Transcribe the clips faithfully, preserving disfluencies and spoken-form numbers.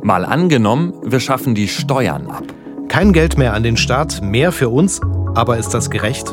Mal angenommen, wir schaffen die Steuern ab. Kein Geld mehr an den Staat, mehr für uns, aber ist das gerecht?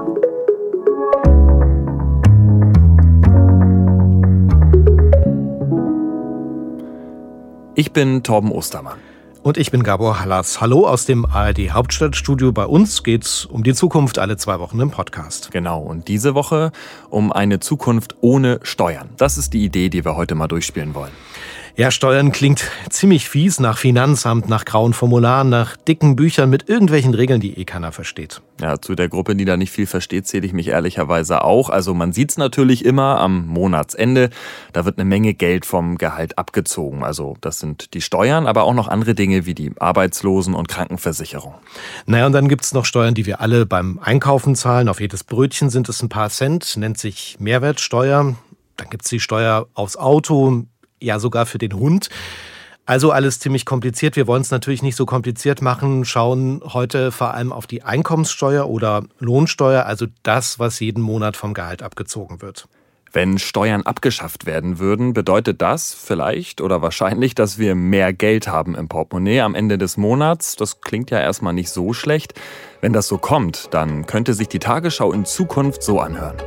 Ich bin Torben Ostermann. Und ich bin Gabor Hallas. Hallo aus dem A R D Hauptstadtstudio. Bei uns geht's um die Zukunft alle zwei Wochen im Podcast. Genau, und diese Woche um eine Zukunft ohne Steuern. Das ist die Idee, die wir heute mal durchspielen wollen. Ja, Steuern klingt ziemlich fies, nach Finanzamt, nach grauen Formularen, nach dicken Büchern mit irgendwelchen Regeln, die eh keiner versteht. Ja, zu der Gruppe, die da nicht viel versteht, zähle ich mich ehrlicherweise auch. Also man sieht's natürlich immer am Monatsende. Da wird eine Menge Geld vom Gehalt abgezogen. Also das sind die Steuern, aber auch noch andere Dinge wie die Arbeitslosen- und Krankenversicherung. Naja, und dann gibt's noch Steuern, die wir alle beim Einkaufen zahlen. Auf jedes Brötchen sind es ein paar Cent, nennt sich Mehrwertsteuer. Dann gibt's die Steuer aufs Auto, ja sogar für den Hund. Also alles ziemlich kompliziert. Wir wollen es natürlich nicht so kompliziert machen, schauen heute vor allem auf die Einkommenssteuer oder Lohnsteuer, also das, was jeden Monat vom Gehalt abgezogen wird. Wenn Steuern abgeschafft werden würden, bedeutet das vielleicht oder wahrscheinlich, dass wir mehr Geld haben im Portemonnaie am Ende des Monats. Das klingt ja erstmal nicht so schlecht. Wenn das so kommt, dann könnte sich die Tagesschau in Zukunft so anhören.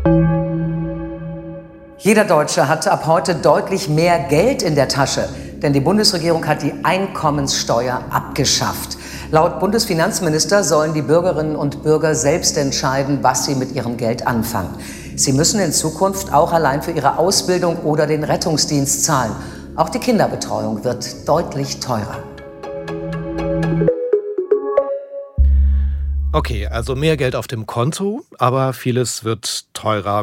Jeder Deutsche hat ab heute deutlich mehr Geld in der Tasche, denn die Bundesregierung hat die Einkommenssteuer abgeschafft. Laut Bundesfinanzminister sollen die Bürgerinnen und Bürger selbst entscheiden, was sie mit ihrem Geld anfangen. Sie müssen in Zukunft auch allein für ihre Ausbildung oder den Rettungsdienst zahlen. Auch die Kinderbetreuung wird deutlich teurer. Okay, also mehr Geld auf dem Konto, aber vieles wird teurer.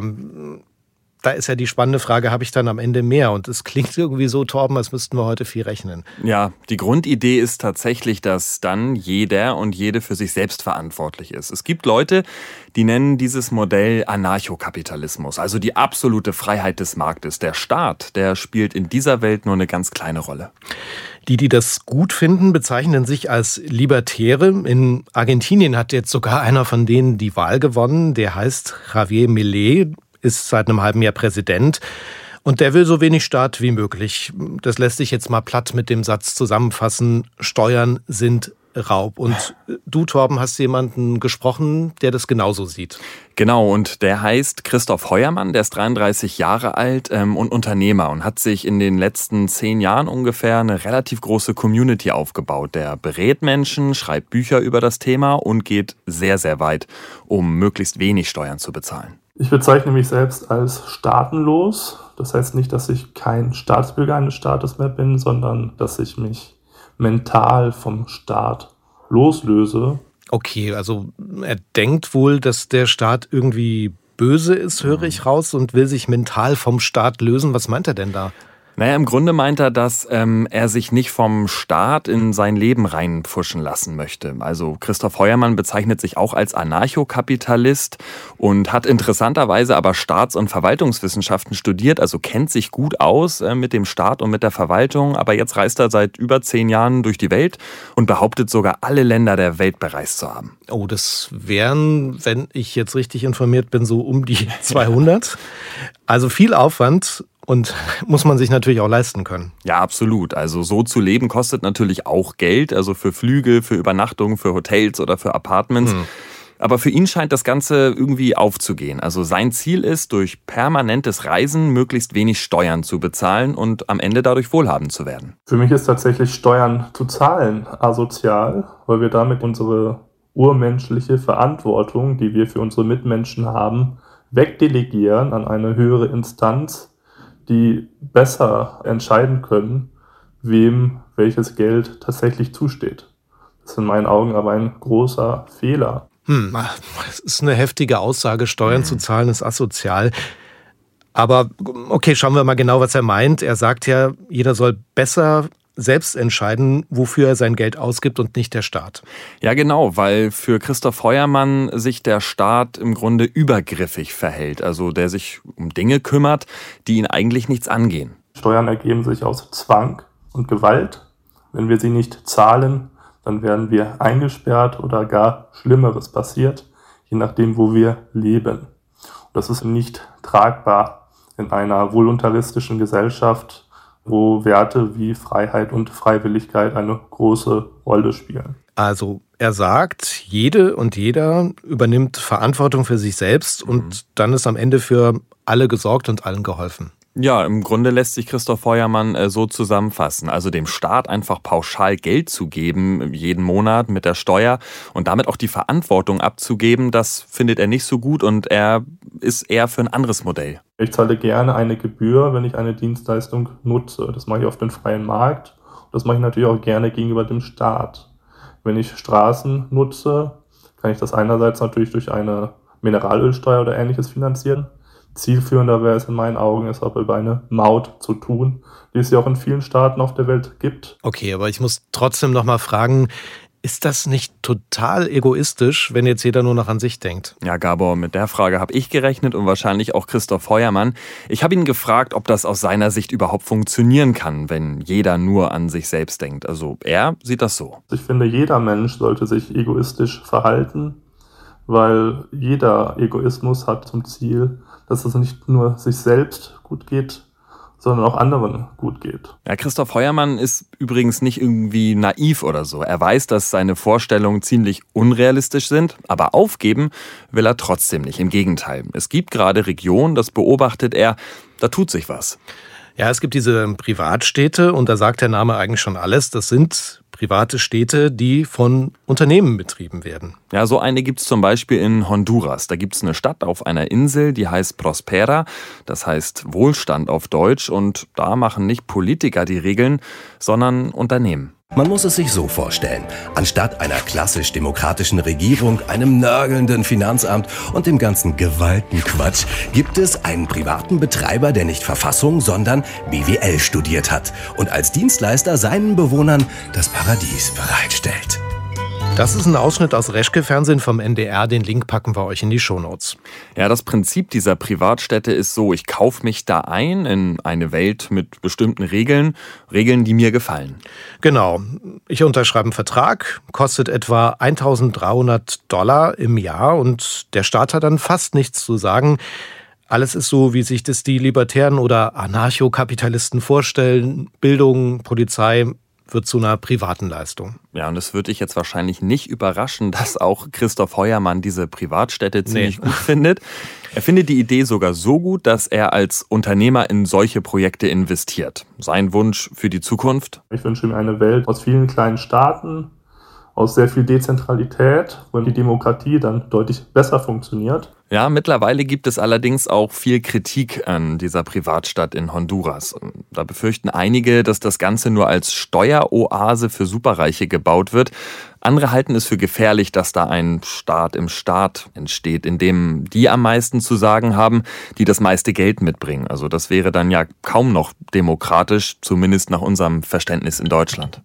Da ist ja die spannende Frage, habe ich dann am Ende mehr? Und es klingt irgendwie so, Torben, als müssten wir heute viel rechnen. Ja, die Grundidee ist tatsächlich, dass dann jeder und jede für sich selbst verantwortlich ist. Es gibt Leute, die nennen dieses Modell Anarchokapitalismus, also die absolute Freiheit des Marktes. Der Staat, der spielt in dieser Welt nur eine ganz kleine Rolle. Die, die das gut finden, bezeichnen sich als Libertäre. In Argentinien hat jetzt sogar einer von denen die Wahl gewonnen. Der heißt Javier Milei, ist seit einem halben Jahr Präsident und der will so wenig Staat wie möglich. Das lässt sich jetzt mal platt mit dem Satz zusammenfassen, Steuern sind Raub. Und du, Torben, hast jemanden gesprochen, der das genauso sieht. Genau, und der heißt Christoph Heuermann, der ist dreiunddreißig Jahre alt ähm, und Unternehmer und hat sich in den letzten zehn Jahren ungefähr eine relativ große Community aufgebaut. Der berät Menschen, schreibt Bücher über das Thema und geht sehr, sehr weit, um möglichst wenig Steuern zu bezahlen. Ich bezeichne mich selbst als staatenlos. Das heißt nicht, dass ich kein Staatsbürger eines Staates mehr bin, sondern dass ich mich mental vom Staat loslöse. Okay, also er denkt wohl, dass der Staat irgendwie böse ist, höre ich raus, und will sich mental vom Staat lösen. Was meint er denn da? Naja, im Grunde meint er, dass ähm, er sich nicht vom Staat in sein Leben reinpfuschen lassen möchte. Also Christoph Heuermann bezeichnet sich auch als Anarchokapitalist und hat interessanterweise aber Staats- und Verwaltungswissenschaften studiert, also kennt sich gut aus äh, mit dem Staat und mit der Verwaltung. Aber jetzt reist er seit über zehn Jahren durch die Welt und behauptet sogar, alle Länder der Welt bereist zu haben. Oh, das wären, wenn ich jetzt richtig informiert bin, so um die zweihundert. Also viel Aufwand. Und muss man sich natürlich auch leisten können. Ja, absolut. Also so zu leben kostet natürlich auch Geld. Also für Flüge, für Übernachtungen, für Hotels oder für Apartments. Hm. Aber für ihn scheint das Ganze irgendwie aufzugehen. Also sein Ziel ist, durch permanentes Reisen möglichst wenig Steuern zu bezahlen und am Ende dadurch wohlhabend zu werden. Für mich ist tatsächlich Steuern zu zahlen asozial, weil wir damit unsere urmenschliche Verantwortung, die wir für unsere Mitmenschen haben, wegdelegieren an eine höhere Instanz, die besser entscheiden können, wem welches Geld tatsächlich zusteht. Das ist in meinen Augen aber ein großer Fehler. Hm, das ist eine heftige Aussage, Steuern hm. zu zahlen ist asozial. Aber okay, schauen wir mal genau, was er meint. Er sagt ja, jeder soll besser selbst entscheiden, wofür er sein Geld ausgibt und nicht der Staat. Ja, genau, weil für Christoph Heuermann sich der Staat im Grunde übergriffig verhält, also der sich um Dinge kümmert, die ihn eigentlich nichts angehen. Steuern ergeben sich aus Zwang und Gewalt. Wenn wir sie nicht zahlen, dann werden wir eingesperrt oder gar Schlimmeres passiert, je nachdem, wo wir leben. Das ist nicht tragbar in einer voluntaristischen Gesellschaft, wo Werte wie Freiheit und Freiwilligkeit eine große Rolle spielen. Also er sagt, jede und jeder übernimmt Verantwortung für sich selbst und mhm. dann ist am Ende für alle gesorgt und allen geholfen. Ja, im Grunde lässt sich Christoph Feuermann äh, so zusammenfassen. Also dem Staat einfach pauschal Geld zu geben, jeden Monat mit der Steuer und damit auch die Verantwortung abzugeben, das findet er nicht so gut und er ist eher für ein anderes Modell. Ich zahle gerne eine Gebühr, wenn ich eine Dienstleistung nutze. Das mache ich auf dem freien Markt. Das mache ich natürlich auch gerne gegenüber dem Staat. Wenn ich Straßen nutze, kann ich das einerseits natürlich durch eine Mineralölsteuer oder Ähnliches finanzieren. Zielführender wäre es in meinen Augen, es aber über eine Maut zu tun, die es ja auch in vielen Staaten auf der Welt gibt. Okay, aber ich muss trotzdem noch mal fragen, ist das nicht total egoistisch, wenn jetzt jeder nur noch an sich denkt? Ja, Gabor, mit der Frage habe ich gerechnet und wahrscheinlich auch Christoph Feuermann. Ich habe ihn gefragt, ob das aus seiner Sicht überhaupt funktionieren kann, wenn jeder nur an sich selbst denkt. Also er sieht das so. Ich finde, jeder Mensch sollte sich egoistisch verhalten, weil jeder Egoismus hat zum Ziel, dass es nicht nur sich selbst gut geht, sondern auch anderen gut geht. Ja, Christoph Feuermann ist übrigens nicht irgendwie naiv oder so. Er weiß, dass seine Vorstellungen ziemlich unrealistisch sind, aber aufgeben will er trotzdem nicht. Im Gegenteil. Es gibt gerade Regionen, das beobachtet er, da tut sich was. Ja, es gibt diese Privatstädte und da sagt der Name eigentlich schon alles. Das sind private Städte, die von Unternehmen betrieben werden. Ja, so eine gibt's zum Beispiel in Honduras. Da gibt's eine Stadt auf einer Insel, die heißt Prospera. Das heißt Wohlstand auf Deutsch. Und da machen nicht Politiker die Regeln, sondern Unternehmen. Man muss es sich so vorstellen. Anstatt einer klassisch demokratischen Regierung, einem nörgelnden Finanzamt und dem ganzen Gewaltenquatsch gibt es einen privaten Betreiber, der nicht Verfassung, sondern B W L studiert hat und als Dienstleister seinen Bewohnern das Paradies bereitstellt. Das ist ein Ausschnitt aus Reschke-Fernsehen vom N D R. Den Link packen wir euch in die Shownotes. Ja, das Prinzip dieser Privatstädte ist so, ich kaufe mich da ein in eine Welt mit bestimmten Regeln, Regeln, die mir gefallen. Genau. Ich unterschreibe einen Vertrag, kostet etwa eintausenddreihundert Dollar im Jahr und der Staat hat dann fast nichts zu sagen. Alles ist so, wie sich das die Libertären oder Anarchokapitalisten vorstellen. Bildung, Polizei wird zu einer privaten Leistung. Ja, und es würde dich jetzt wahrscheinlich nicht überraschen, dass auch Christoph Heuermann diese Privatstädte ziemlich nee. gut findet. Er findet die Idee sogar so gut, dass er als Unternehmer in solche Projekte investiert. Sein Wunsch für die Zukunft? Ich wünsche mir eine Welt aus vielen kleinen Staaten, aus sehr viel Dezentralität, wo die Demokratie dann deutlich besser funktioniert. Ja, mittlerweile gibt es allerdings auch viel Kritik an dieser Privatstadt in Honduras. Da befürchten einige, dass das Ganze nur als Steueroase für Superreiche gebaut wird. Andere halten es für gefährlich, dass da ein Staat im Staat entsteht, in dem die am meisten zu sagen haben, die das meiste Geld mitbringen. Also das wäre dann ja kaum noch demokratisch, zumindest nach unserem Verständnis in Deutschland.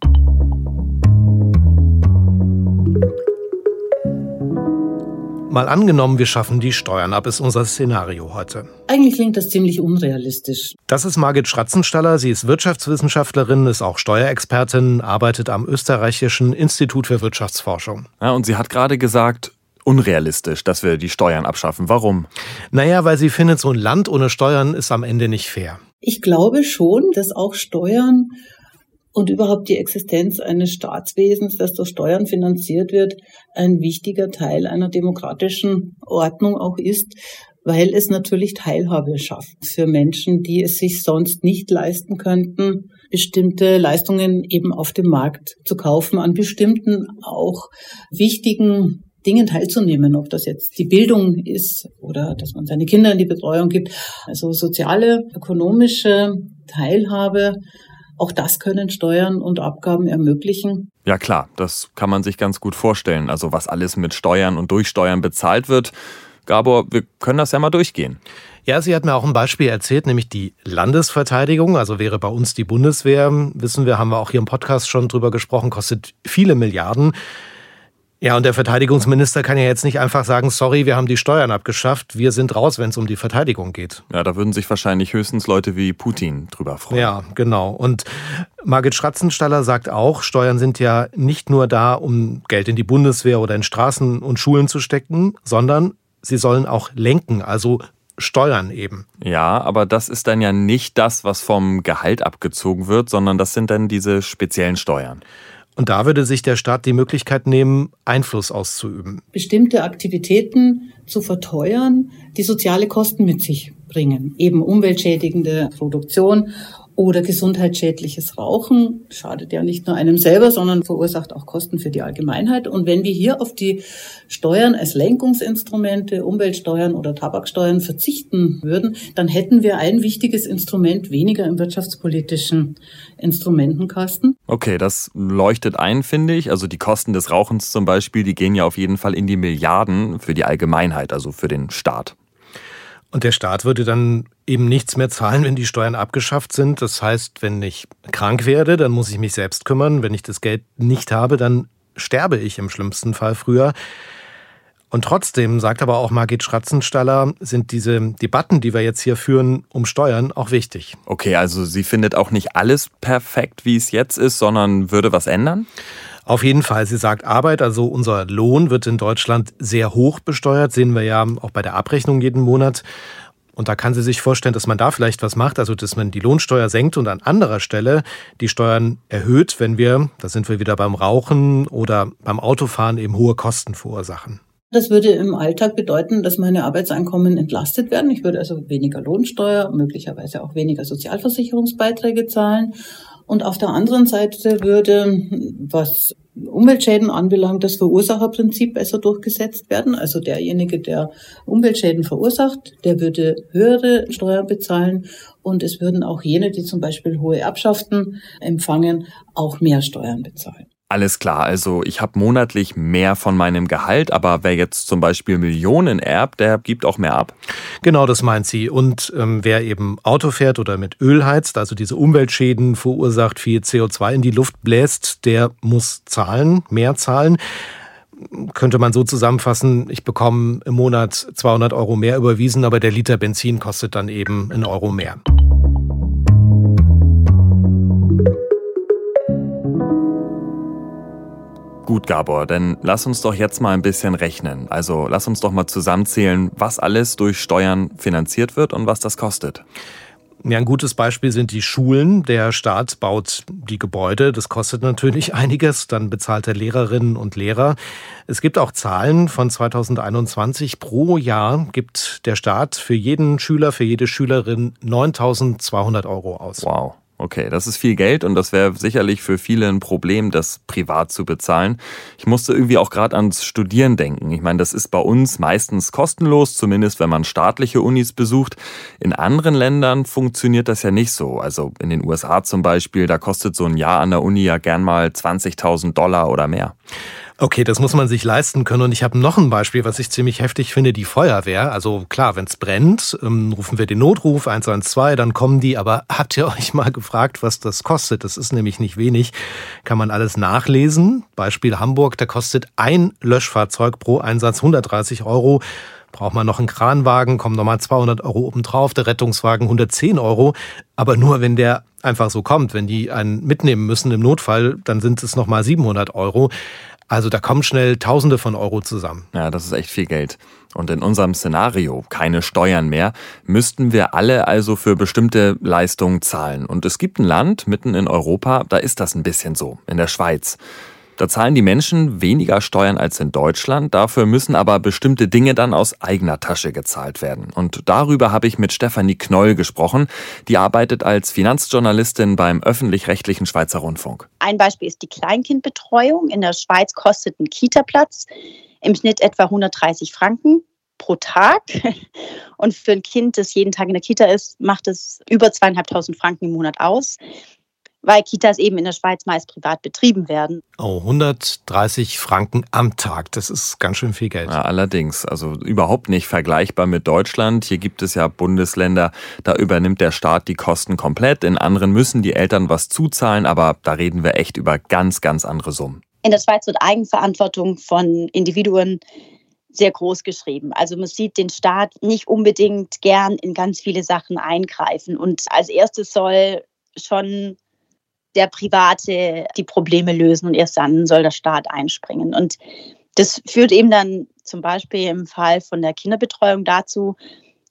Mal angenommen, wir schaffen die Steuern ab, ist unser Szenario heute. Eigentlich klingt das ziemlich unrealistisch. Das ist Margit Schratzenstaller. Sie ist Wirtschaftswissenschaftlerin, ist auch Steuerexpertin, arbeitet am Österreichischen Institut für Wirtschaftsforschung. Ja, und sie hat gerade gesagt, unrealistisch, dass wir die Steuern abschaffen. Warum? Naja, weil sie findet, so ein Land ohne Steuern ist am Ende nicht fair. Ich glaube schon, dass auch Steuern und überhaupt die Existenz eines Staatswesens, das durch Steuern finanziert wird, ein wichtiger Teil einer demokratischen Ordnung auch ist, weil es natürlich Teilhabe schafft für Menschen, die es sich sonst nicht leisten könnten, bestimmte Leistungen eben auf dem Markt zu kaufen, an bestimmten auch wichtigen Dingen teilzunehmen, ob das jetzt die Bildung ist oder dass man seine Kinder in die Betreuung gibt. Also soziale, ökonomische Teilhabe, auch das können Steuern und Abgaben ermöglichen. Ja klar, das kann man sich ganz gut vorstellen. Also was alles mit Steuern und durch Steuern bezahlt wird. Gabor, wir können das ja mal durchgehen. Ja, sie hat mir auch ein Beispiel erzählt, nämlich die Landesverteidigung. Also wäre bei uns die Bundeswehr, wissen wir, haben wir auch hier im Podcast schon drüber gesprochen, kostet viele Milliarden. Ja, und der Verteidigungsminister kann ja jetzt nicht einfach sagen, sorry, wir haben die Steuern abgeschafft, wir sind raus, wenn es um die Verteidigung geht. Ja, da würden sich wahrscheinlich höchstens Leute wie Putin drüber freuen. Ja, genau. Und Margit Schratzenstaller sagt auch, Steuern sind ja nicht nur da, um Geld in die Bundeswehr oder in Straßen und Schulen zu stecken, sondern sie sollen auch lenken, also Steuern eben. Ja, aber das ist dann ja nicht das, was vom Gehalt abgezogen wird, sondern das sind dann diese speziellen Steuern. Und da würde sich der Staat die Möglichkeit nehmen, Einfluss auszuüben. Bestimmte Aktivitäten zu verteuern, die soziale Kosten mit sich bringen. Eben umweltschädigende Produktion oder gesundheitsschädliches Rauchen. Schadet ja nicht nur einem selber, sondern verursacht auch Kosten für die Allgemeinheit. Und wenn wir hier auf die Steuern als Lenkungsinstrumente, Umweltsteuern oder Tabaksteuern verzichten würden, dann hätten wir ein wichtiges Instrument weniger im wirtschaftspolitischen Instrumentenkasten. Okay, das leuchtet ein, finde ich. Also die Kosten des Rauchens zum Beispiel, die gehen ja auf jeden Fall in die Milliarden für die Allgemeinheit, also für den Staat. Und der Staat würde dann eben nichts mehr zahlen, wenn die Steuern abgeschafft sind. Das heißt, wenn ich krank werde, dann muss ich mich selbst kümmern. Wenn ich das Geld nicht habe, dann sterbe ich im schlimmsten Fall früher. Und trotzdem, sagt aber auch Margit Schratzenstaller, sind diese Debatten, die wir jetzt hier führen, um Steuern auch wichtig. Okay, also sie findet auch nicht alles perfekt, wie es jetzt ist, sondern würde was ändern? Auf jeden Fall. Sie sagt Arbeit, also unser Lohn wird in Deutschland sehr hoch besteuert, sehen wir ja auch bei der Abrechnung jeden Monat. Und da kann sie sich vorstellen, dass man da vielleicht was macht, also dass man die Lohnsteuer senkt und an anderer Stelle die Steuern erhöht, wenn wir, da sind wir wieder beim Rauchen oder beim Autofahren, eben hohe Kosten verursachen. Das würde im Alltag bedeuten, dass meine Arbeitseinkommen entlastet werden. Ich würde also weniger Lohnsteuer, möglicherweise auch weniger Sozialversicherungsbeiträge zahlen. Und auf der anderen Seite würde, was Umweltschäden anbelangt, das Verursacherprinzip besser durchgesetzt werden. Also derjenige, der Umweltschäden verursacht, der würde höhere Steuern bezahlen. Und es würden auch jene, die zum Beispiel hohe Erbschaften empfangen, auch mehr Steuern bezahlen. Alles klar, also ich habe monatlich mehr von meinem Gehalt, aber wer jetzt zum Beispiel Millionen erbt, der gibt auch mehr ab. Genau, das meint sie. Und ähm, wer eben Auto fährt oder mit Öl heizt, also diese Umweltschäden verursacht, viel C O zwei in die Luft bläst, der muss zahlen, mehr zahlen. Könnte man so zusammenfassen, ich bekomme im Monat zweihundert Euro mehr überwiesen, aber der Liter Benzin kostet dann eben einen Euro mehr. Gut, Gabor, dann lass uns doch jetzt mal ein bisschen rechnen. Also lass uns doch mal zusammenzählen, was alles durch Steuern finanziert wird und was das kostet. Ja, ein gutes Beispiel sind die Schulen. Der Staat baut die Gebäude. Das kostet natürlich einiges. Dann bezahlt er Lehrerinnen und Lehrer. Es gibt auch Zahlen von zweitausendeinundzwanzig. Pro Jahr gibt der Staat für jeden Schüler, für jede Schülerin neuntausendzweihundert Euro aus. Wow. Okay, das ist viel Geld und das wäre sicherlich für viele ein Problem, das privat zu bezahlen. Ich musste irgendwie auch gerade ans Studieren denken. Ich meine, das ist bei uns meistens kostenlos, zumindest wenn man staatliche Unis besucht. In anderen Ländern funktioniert das ja nicht so. Also in den U S A zum Beispiel, da kostet so ein Jahr an der Uni ja gern mal zwanzigtausend Dollar oder mehr. Okay, das muss man sich leisten können. Und ich habe noch ein Beispiel, was ich ziemlich heftig finde, die Feuerwehr. Also klar, wenn es brennt, ähm, rufen wir den Notruf eins eins zwei, dann kommen die. Aber habt ihr euch mal gefragt, was das kostet? Das ist nämlich nicht wenig. Kann man alles nachlesen. Beispiel Hamburg, da kostet ein Löschfahrzeug pro Einsatz hundertdreißig Euro. Braucht man noch einen Kranwagen, kommen nochmal zweihundert Euro obendrauf, der Rettungswagen hundertzehn Euro. Aber nur, wenn der einfach so kommt. Wenn die einen mitnehmen müssen im Notfall, dann sind es nochmal siebenhundert Euro. Also da kommen schnell Tausende von Euro zusammen. Ja, das ist echt viel Geld. Und in unserem Szenario, keine Steuern mehr, müssten wir alle also für bestimmte Leistungen zahlen. Und es gibt ein Land mitten in Europa, da ist das ein bisschen so, in der Schweiz. Da zahlen die Menschen weniger Steuern als in Deutschland, dafür müssen aber bestimmte Dinge dann aus eigener Tasche gezahlt werden. Und darüber habe ich mit Stefanie Knoll gesprochen. Die arbeitet als Finanzjournalistin beim öffentlich-rechtlichen Schweizer Rundfunk. Ein Beispiel ist die Kleinkindbetreuung. In der Schweiz kostet ein Kita-Platz im Schnitt etwa hundertdreißig Franken pro Tag. Und für ein Kind, das jeden Tag in der Kita ist, macht es über zweieinhalbtausend Franken im Monat aus, weil Kitas eben in der Schweiz meist privat betrieben werden. Oh, hundertdreißig Franken am Tag, das ist ganz schön viel Geld. Ja, allerdings, also überhaupt nicht vergleichbar mit Deutschland. Hier gibt es ja Bundesländer, da übernimmt der Staat die Kosten komplett. In anderen müssen die Eltern was zuzahlen, aber da reden wir echt über ganz, ganz andere Summen. In der Schweiz wird Eigenverantwortung von Individuen sehr groß geschrieben. Also man sieht den Staat nicht unbedingt gern in ganz viele Sachen eingreifen. Und als erstes soll schon der Private die Probleme lösen und erst dann soll der Staat einspringen. Und das führt eben dann zum Beispiel im Fall von der Kinderbetreuung dazu,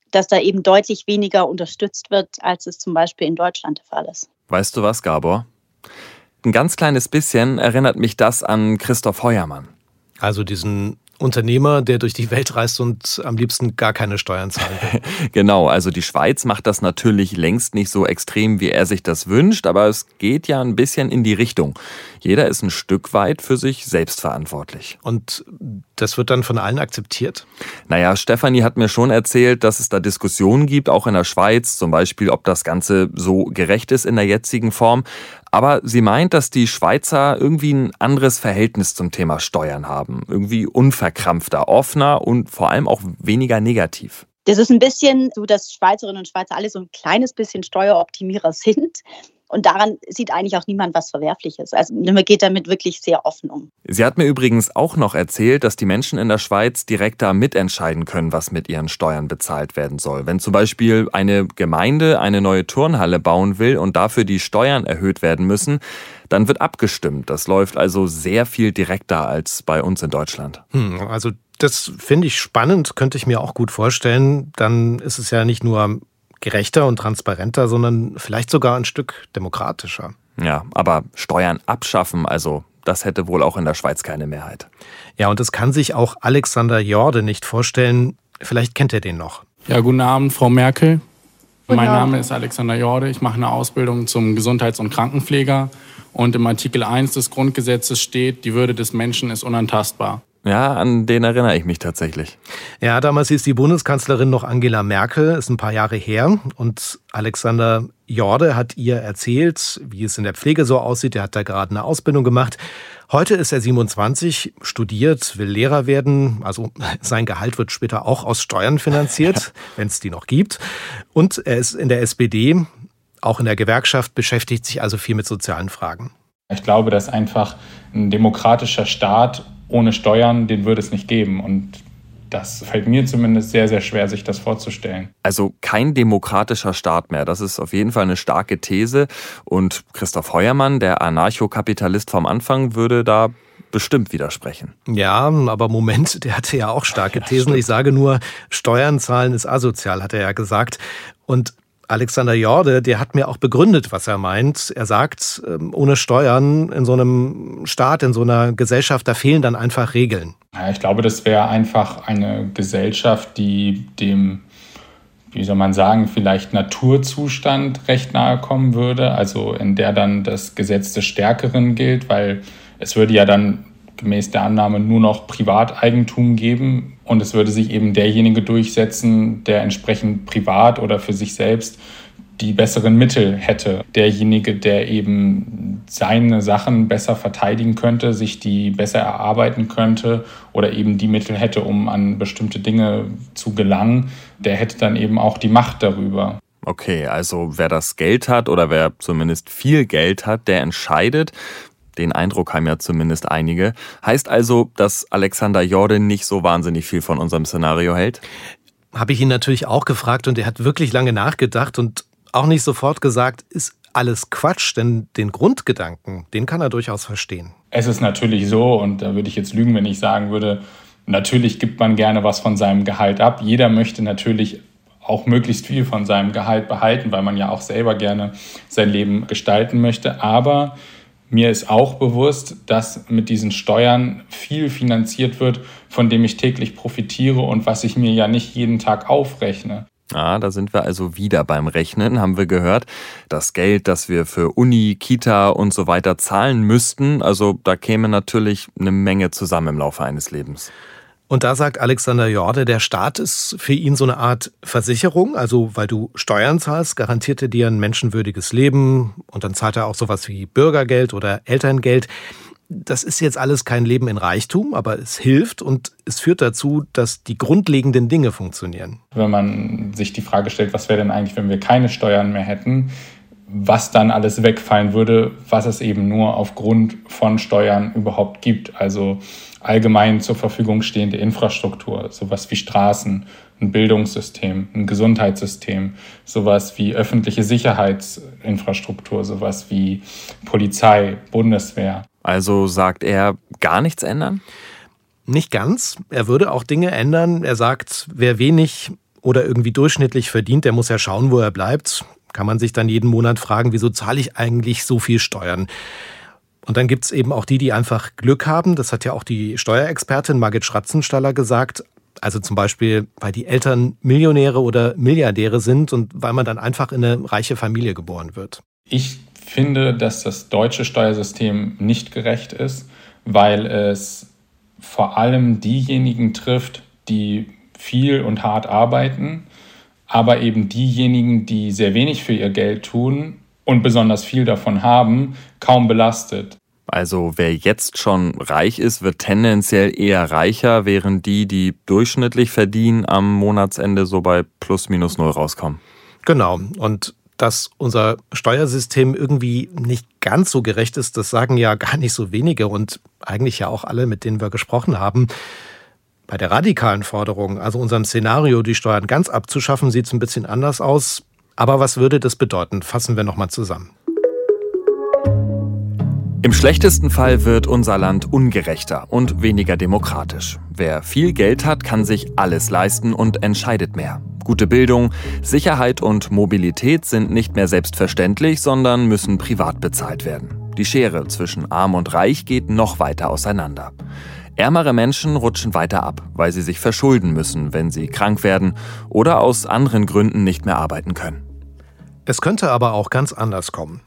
dass da eben deutlich weniger unterstützt wird, als es zum Beispiel in Deutschland der Fall ist. Weißt du was, Gabor? Ein ganz kleines bisschen erinnert mich das an Christoph Heuermann. Also diesen Unternehmer, der durch die Welt reist und am liebsten gar keine Steuern zahlen will. Genau, also die Schweiz macht das natürlich längst nicht so extrem, wie er sich das wünscht, aber es geht ja ein bisschen in die Richtung. Jeder ist ein Stück weit für sich selbst verantwortlich. Und das wird dann von allen akzeptiert? Naja, Stefanie hat mir schon erzählt, dass es da Diskussionen gibt, auch in der Schweiz, zum Beispiel, ob das Ganze so gerecht ist in der jetzigen Form. Aber sie meint, dass die Schweizer irgendwie ein anderes Verhältnis zum Thema Steuern haben. Irgendwie unverkrampfter, offener und vor allem auch weniger negativ. Das ist ein bisschen so, dass Schweizerinnen und Schweizer alle so ein kleines bisschen Steueroptimierer sind. Und daran sieht eigentlich auch niemand was Verwerfliches. Also man geht damit wirklich sehr offen um. Sie hat mir übrigens auch noch erzählt, dass die Menschen in der Schweiz direkt da mitentscheiden können, was mit ihren Steuern bezahlt werden soll. Wenn zum Beispiel eine Gemeinde eine neue Turnhalle bauen will und dafür die Steuern erhöht werden müssen, dann wird abgestimmt. Das läuft also sehr viel direkter als bei uns in Deutschland. Hm, also das finde ich spannend, könnte ich mir auch gut vorstellen. Dann ist es ja nicht nur gerechter und transparenter, sondern vielleicht sogar ein Stück demokratischer. Ja, aber Steuern abschaffen, also das hätte wohl auch in der Schweiz keine Mehrheit. Ja, und das kann sich auch Alexander Jorde nicht vorstellen. Vielleicht kennt ihr den noch. Ja, guten Abend, Frau Merkel. Guten mein Abend. Name ist Alexander Jorde. Ich mache eine Ausbildung zum Gesundheits- und Krankenpfleger. Und im Artikel eins des Grundgesetzes steht, die Würde des Menschen ist unantastbar. Ja, an den erinnere ich mich tatsächlich. Ja, damals hieß die Bundeskanzlerin noch Angela Merkel, ist ein paar Jahre her. Und Alexander Jorde hat ihr erzählt, wie es in der Pflege so aussieht. Er hat da gerade eine Ausbildung gemacht. Heute ist er siebenundzwanzig, studiert, will Lehrer werden. Also sein Gehalt wird später auch aus Steuern finanziert, wenn es die noch gibt. Und er ist in der S P D, auch in der Gewerkschaft, beschäftigt sich also viel mit sozialen Fragen. Ich glaube, dass einfach ein demokratischer Staat ohne Steuern, den würde es nicht geben. Und das fällt mir zumindest sehr, sehr schwer, sich das vorzustellen. Also kein demokratischer Staat mehr. Das ist auf jeden Fall eine starke These. Und Christoph Heuermann, der Anarchokapitalist vom Anfang, würde da bestimmt widersprechen. Ja, aber Moment, der hatte ja auch starke Thesen. Ich sage nur, Steuern zahlen ist asozial, hat er ja gesagt. Und Alexander Jorde, der hat mir auch begründet, was er meint. Er sagt, ohne Steuern in so einem Staat, in so einer Gesellschaft, da fehlen dann einfach Regeln. Ja, ich glaube, das wäre einfach eine Gesellschaft, die dem, wie soll man sagen, vielleicht Naturzustand recht nahe kommen würde. Also in der dann das Gesetz des Stärkeren gilt, weil es würde ja dann gemäß der Annahme nur noch Privateigentum geben und es würde sich eben derjenige durchsetzen, der entsprechend privat oder für sich selbst die besseren Mittel hätte. Derjenige, der eben seine Sachen besser verteidigen könnte, sich die besser erarbeiten könnte oder eben die Mittel hätte, um an bestimmte Dinge zu gelangen, der hätte dann eben auch die Macht darüber. Okay, also wer das Geld hat oder wer zumindest viel Geld hat, der entscheidet. Den Eindruck haben ja zumindest einige. Heißt also, dass Alexander Jorde nicht so wahnsinnig viel von unserem Szenario hält? Habe ich ihn natürlich auch gefragt und er hat wirklich lange nachgedacht und auch nicht sofort gesagt, ist alles Quatsch, denn den Grundgedanken, den kann er durchaus verstehen. Es ist natürlich so, und da würde ich jetzt lügen, wenn ich sagen würde, natürlich gibt man gerne was von seinem Gehalt ab. Jeder möchte natürlich auch möglichst viel von seinem Gehalt behalten, weil man ja auch selber gerne sein Leben gestalten möchte. Aber mir ist auch bewusst, dass mit diesen Steuern viel finanziert wird, von dem ich täglich profitiere und was ich mir ja nicht jeden Tag aufrechne. Ah, da sind wir also wieder beim Rechnen, haben wir gehört. Das Geld, das wir für Uni, Kita und so weiter zahlen müssten, also da käme natürlich eine Menge zusammen im Laufe eines Lebens. Und da sagt Alexander Jorde, der Staat ist für ihn so eine Art Versicherung. Also weil du Steuern zahlst, garantiert er dir ein menschenwürdiges Leben. Und dann zahlt er auch sowas wie Bürgergeld oder Elterngeld. Das ist jetzt alles kein Leben in Reichtum, aber es hilft und es führt dazu, dass die grundlegenden Dinge funktionieren. Wenn man sich die Frage stellt, was wäre denn eigentlich, wenn wir keine Steuern mehr hätten, was dann alles wegfallen würde, was es eben nur aufgrund von Steuern überhaupt gibt. Also allgemein zur Verfügung stehende Infrastruktur, sowas wie Straßen, ein Bildungssystem, ein Gesundheitssystem, sowas wie öffentliche Sicherheitsinfrastruktur, sowas wie Polizei, Bundeswehr. Also sagt er, gar nichts ändern? Nicht ganz. Er würde auch Dinge ändern. Er sagt, wer wenig oder irgendwie durchschnittlich verdient, der muss ja schauen, wo er bleibt. Kann man sich dann jeden Monat fragen, wieso zahle ich eigentlich so viel Steuern? Und dann gibt's eben auch die, die einfach Glück haben. Das hat ja auch die Steuerexpertin Margit Schratzenstaller gesagt. Also zum Beispiel, weil die Eltern Millionäre oder Milliardäre sind und weil man dann einfach in eine reiche Familie geboren wird. Ich finde, dass das deutsche Steuersystem nicht gerecht ist, weil es vor allem diejenigen trifft, die viel und hart arbeiten, aber eben diejenigen, die sehr wenig für ihr Geld tun und besonders viel davon haben, kaum belastet. Also wer jetzt schon reich ist, wird tendenziell eher reicher, während die, die durchschnittlich verdienen, am Monatsende so bei plus minus null rauskommen. Genau. Und dass unser Steuersystem irgendwie nicht ganz so gerecht ist, das sagen ja gar nicht so wenige und eigentlich ja auch alle, mit denen wir gesprochen haben. Bei der radikalen Forderung, also unserem Szenario, die Steuern ganz abzuschaffen, sieht es ein bisschen anders aus. Aber was würde das bedeuten? Fassen wir nochmal zusammen. Im schlechtesten Fall wird unser Land ungerechter und weniger demokratisch. Wer viel Geld hat, kann sich alles leisten und entscheidet mehr. Gute Bildung, Sicherheit und Mobilität sind nicht mehr selbstverständlich, sondern müssen privat bezahlt werden. Die Schere zwischen Arm und Reich geht noch weiter auseinander. Ärmere Menschen rutschen weiter ab, weil sie sich verschulden müssen, wenn sie krank werden oder aus anderen Gründen nicht mehr arbeiten können. Es könnte aber auch ganz anders kommen.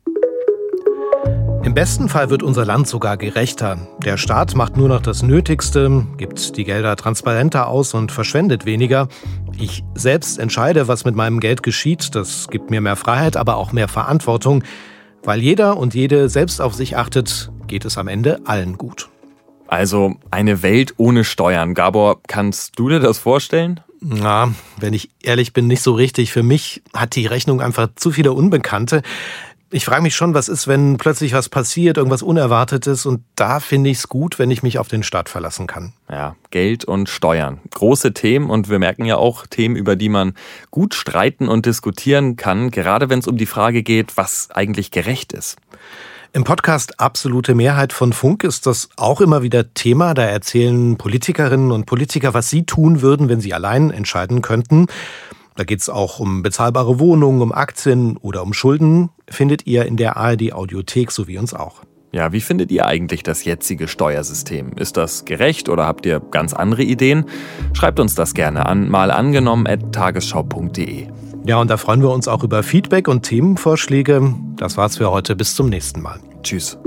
Im besten Fall wird unser Land sogar gerechter. Der Staat macht nur noch das Nötigste, gibt die Gelder transparenter aus und verschwendet weniger. Ich selbst entscheide, was mit meinem Geld geschieht. Das gibt mir mehr Freiheit, aber auch mehr Verantwortung. Weil jeder und jede selbst auf sich achtet, geht es am Ende allen gut. Also eine Welt ohne Steuern. Gabor, kannst du dir das vorstellen? Na, wenn ich ehrlich bin, nicht so richtig. Für mich hat die Rechnung einfach zu viele Unbekannte. Ich frage mich schon, was ist, wenn plötzlich was passiert, irgendwas Unerwartetes. Und da finde ich es gut, wenn ich mich auf den Staat verlassen kann. Ja, Geld und Steuern. Große Themen und wir merken ja auch Themen, über die man gut streiten und diskutieren kann. Gerade wenn es um die Frage geht, was eigentlich gerecht ist. Im Podcast Absolute Mehrheit von Funk ist das auch immer wieder Thema. Da erzählen Politikerinnen und Politiker, was sie tun würden, wenn sie allein entscheiden könnten. Da geht es auch um bezahlbare Wohnungen, um Aktien oder um Schulden. Findet ihr in der A R D-Audiothek, so wie uns auch. Ja, wie findet ihr eigentlich das jetzige Steuersystem? Ist das gerecht oder habt ihr ganz andere Ideen? Schreibt uns das gerne an malangenommen at tagesschau punkt de. Ja, und da freuen wir uns auch über Feedback und Themenvorschläge. Das war's für heute. Bis zum nächsten Mal. Tschüss.